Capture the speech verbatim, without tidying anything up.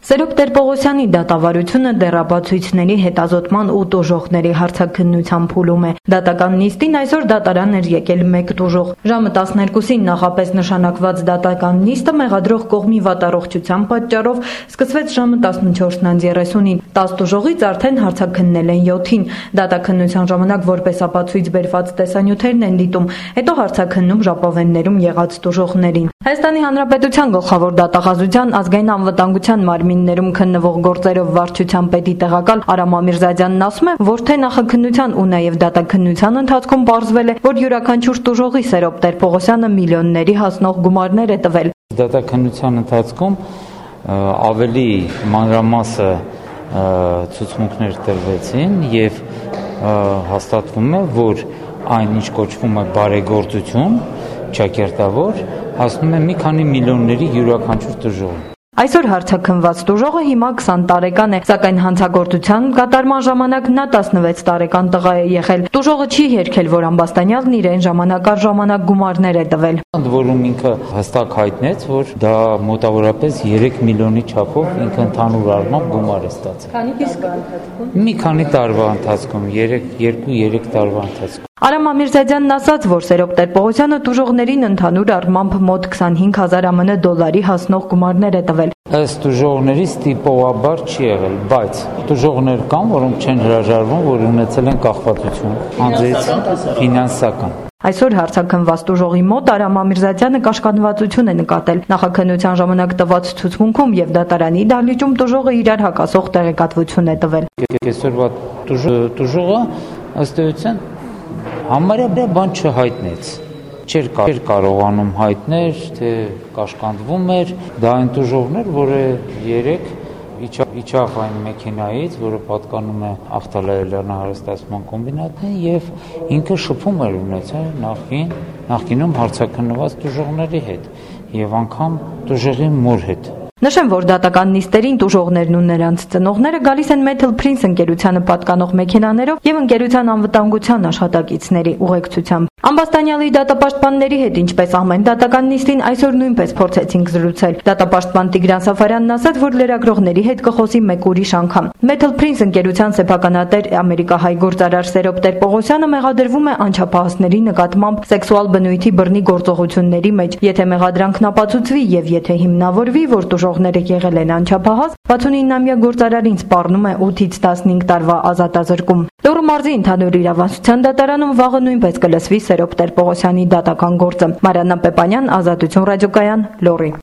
Սերոբ Տեր-Պողոսյանի դատավարությունը դեռաբացույցների հետազոտման ու տուժողների հարցաքննության փուլում է։ Դատական նիստին այսօր դատարան էր եկել մեկ տուժող։ Ժամը տասներկուսին նախապես նշանակված դատական նիստը մեղադրող կողմի վատառողջության պատճառով սկսվեց ժամը տասնչորսն երեսունին։ տասը տուժողից արդեն հարցաքննել են յոթին։ Դատաքննության ժամանակ որպես ապացույց բերված տեսանյութերն են դիտում, հետո հարցաքննում ժապավեններում եղած տուժողներին։ Հայաստանի Հանրապետության գլխավոր դատախազության ազգային անվտանգության մարմիններում քննվող գործերով վարչության պետի տեղակալ Արամ Ամիրզադյանն ասում է, որ թե նախաքննության ու նաև դատաքննության ընթացքում պարզվել է, որ յուրաքանչյուր տուժողի Սերոբ Տեր-Պողոսյանը միլիոնների հասնող գումարներ է տվել։ Դատաքննության ընթացքում ավելի մանրամասը ցուցմունքներ տրվեցին եւ հաստատվում է, որ այն ինչ կոչվում է բարեգործություն, ճակերտավոր, հասնում է մի քանի միլիոնների յուրաքանչյուր տուժող։ Այսօր հարցաքննված տուժողը հիմա քսան տարեկան է, սակայն հանցագործության կատարման ժամանակ նա տասնվեց տարեկան տղա է եղել։ Տուժողը չի երգել, որ ամբաստանյալն իրեն ժամանակ առ ժամանակ գումարներ է տվել։ Ընդ որում ինքը հստակ հայտնեց, որ դա մոտավորապես երեք միլիոնի չափով ինքը ընդհանուր առմամբ գումար է ստացել։ Քանի իսկ ընթացքում։ Մի քանի տարվա ընթացքում, երկու-երեք տարվա ընթացքում։ Արամ Ամիրզադյանն ասաց, որ Սերոբ Տեր-Պողոսյանը տուժողներին ընդհանուր առմամբ մոտ քսանհինգ հազար ԱՄՆ դոլարի հասնող գումարներ է տվել։ Ըստ տուժողների տիպովաբար չի եղել, բայց տուժողներ կան, որոնք չեն հրաժարվում, որ ունեցել են կախվածություն, անձից ֆինանսական։ Այսօր հարցաքննված տուժողի մոտ Արամ Ամիրզադյանը կաշկանդվածություն է նկատել։ Նախաքննության ժամանակ տված ցուցմունքում եւ դատարանի դահլիճում տուժողը իրար հակասող տեղեկատվություն է տվել։ Այսօրվա տուժողը ըստ էության համարյա բան չհայտնեց, չէր կարողանում հայտնել, թե կաշկանդվում էր, դա այն տուժողներ, որը երեք իջավ այն մեքենայից, որը պատկանում է Ախտալայելյանի հարստացման կոմբինատին եւ ինքը շփում էր ունեցել նախին, նախինում հարցաքննված տուժողների հետ եւ անգամ տուժողի մոր հետ։ Նշեմ, որ դատական նիստերին տուժողներն ու նրանց ծնողները գալիս են Metal Prince ընկերությանը պատկանող մեքենաներով եւ ընկերության անվտանգության աշխատակիցների ուղեկցությամբ։ Ամբաստանյալի դատապաշտպանների հետ, ինչպես ամեն դատական նիստին, այսօր նույնպես փորձեցինք զրուցել։ Դատապաշտպան Տիգրան Սաֆարյանն ասաց, որ լրագրողների հետ կխոսի մեկ ուրիշ անգամ։ Metal Prince ընկերության սեփականատեր ամերիկահայ գործարար Սերոբ Տեր-Պողոսյանը մեղադրվում է անչափահասների նկատմամբ սեքսուալ բնույթի բռնի գործողությունների մեջ։ Եթե մեղադրանքն ապացուցվի եւ եթե հիմնավորվի, որ տուժողները եղել են անչափահաս, վաթսունինամյա գործարարին սպառնում է ութից տասնհինգ տարվա ազատազրկում։ Լոռու մարզի ընդհանուր իրավասության դատարանում վաղը նույնպես կլսվի Սերոբ Տեր-Պողոսյանի դատական գործը։ Մարիաննա Պեպանյան, Ազատություն ռադիոկայան, Լոռի։